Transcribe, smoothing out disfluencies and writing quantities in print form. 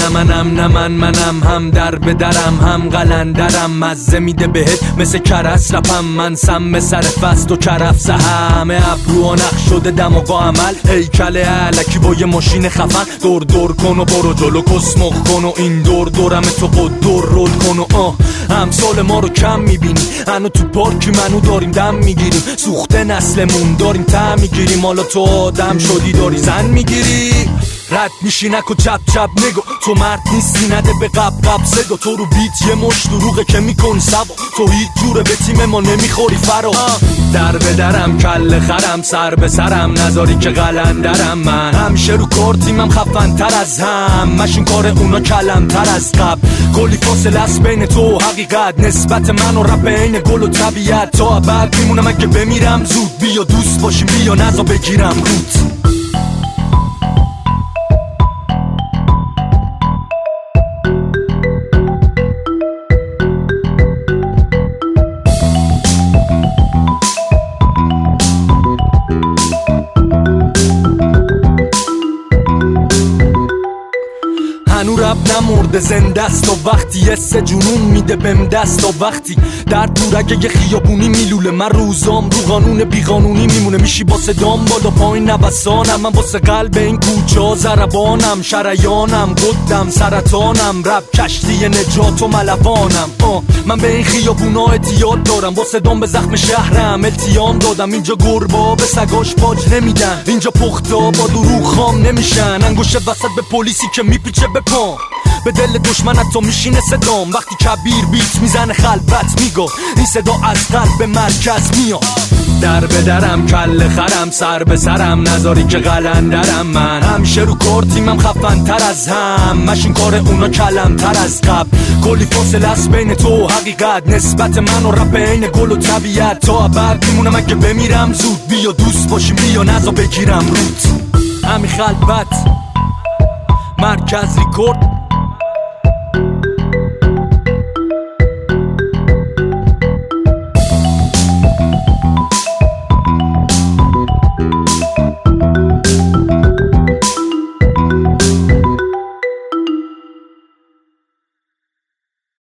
منم نه منم هم در به درم هم قلندرم مزه میده بهت مثل کرس رپم من سم سر فست و کرف همه ابرو و نقش شده دماغ و عمل هیکل علکی با یه ماشین خفن دور کن و برو جلو کسمخ کن و این دورم تو قدر رول کن و همسال ما رو کم میبینی هنو تو پارکی منو داریم دم میگیریم سوخته نسلمون داریم تم میگیریم حالا تو آدم شدی داری زن میگیری رد میشی نکو چپ نگو تو مرد نیستی نده به قب صدا تو رو بیت یه مش دروغه که میکنی سبا تو هیچ جوره به تیم ما نمیخوری فرا در به درم کل خرم سر به سرم نذاری که قلندرم من همیشه رو کار تیمم خفن تر از هم مشین کار اونا کلم تر از قبل کلی فاصله است بین تو و حقیقت نسبت من و رپ عین گل و طبیعت تا ابد میمونم اگه بمیرم زود بیا دوست باشیم بیا نزا بگیرم روت هنو رب نمرده زنده است و وقتی یه جنون میده بهم دست و وقتی در دورگه یه خیابونی میلوله من روزام رو قانون بیقانونی میمونه میشی با صدام بالا پایین نوسانم من واسه قلب این کوچه ضربانم شریانم قدم سرطانم رب کشتی نجات و ملوانم من به این خیابونا اعتیاد دارم با صدام به زخم شهرم التیام دادم اینجا گربا به سگاش باج نمیدن اینجا پختا با دروغ خام نمیشن انگوش وسط به پلیسی که میپیچه به پام به دل دشمنت تو میشینه صدام وقتی کبیر بیت میزنه خلوت میگو این صدا از قلب مرکز میاد در به درم کل خرم سر به سرم نذاری که قلندرم من همیشه رو کار تیمم خفن تر از هم مشین کار اونا کلم تر از قبل کلی فاصله است بین تو و حقیقت نسبت من و رپ عین گل و طبیعت تا ابد میمونم اگه بمیرم زود بیا دوست باشیم بیا نزا بگیرم روت همین خلوت مرکز ریکورد